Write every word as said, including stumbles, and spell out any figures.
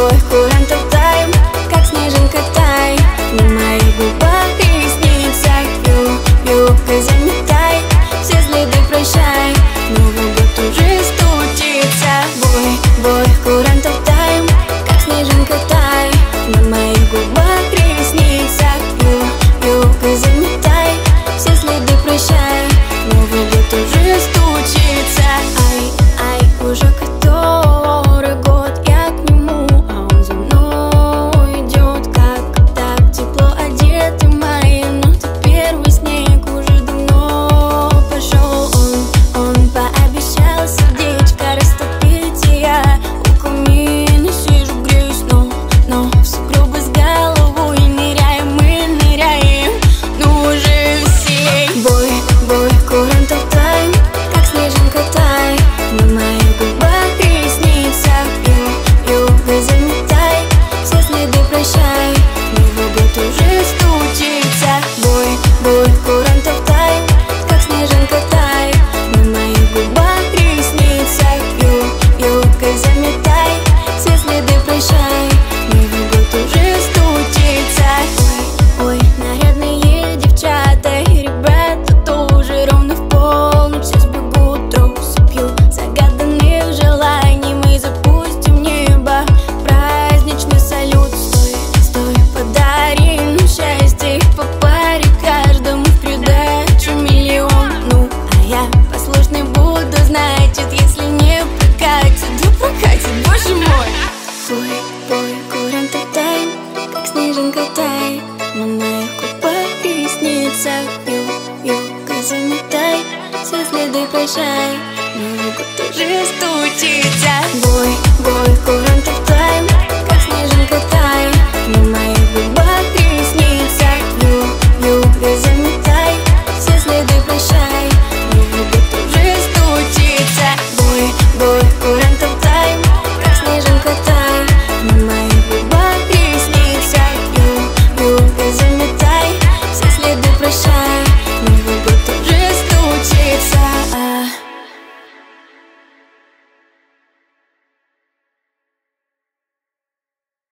бой, курантов тайм, как снежинка тай. На моих губах ресницах ю, юбкой заметай, все следы прощай, Новый год уже стучится. Бой, бой, курантов тайм, как снежинка тай. На моих губах ресницах ю, юбкой заметай, все следы прощай, Новый год уже стучится. Ай, ай, уже который год я к нему, а он за мной идет. Как так тепло одеты мои, но ты первый снег уже давно пошел. Он, он пообещал сердечко растопить, и я у камина сижу, греюсь, но, но в сугробы с головой ныряем, мы ныряем, ну уже весей. Бой, бой, курантов тайм, как снежинка тай. На моих губах ресницах ю, юбкой заметай, все следы прощай, Новый год уже стучится. Бой, бой, курантов тайм, как снежинка тай. На моих губах ресницах ю, юбкой заметай, все следы прощай, Новый год уже стучится. Ой, ой, нарядные девчата и ребята тоже ровно в полночь все сбегут, россыпью загаданных желаний. Мы запустим в небо праздничный салют. Стой, стой, подари нам счастье по паре, каждому в придачу миллион. Ну, а я послушный буду, значит, если не прокатит, да прокатит, боже мой. Бой, бой, курантов тайм, как снежинка тай. На моих губах ресницах ю, юбкой заметай, все следы прощай, Новый год уже стучится.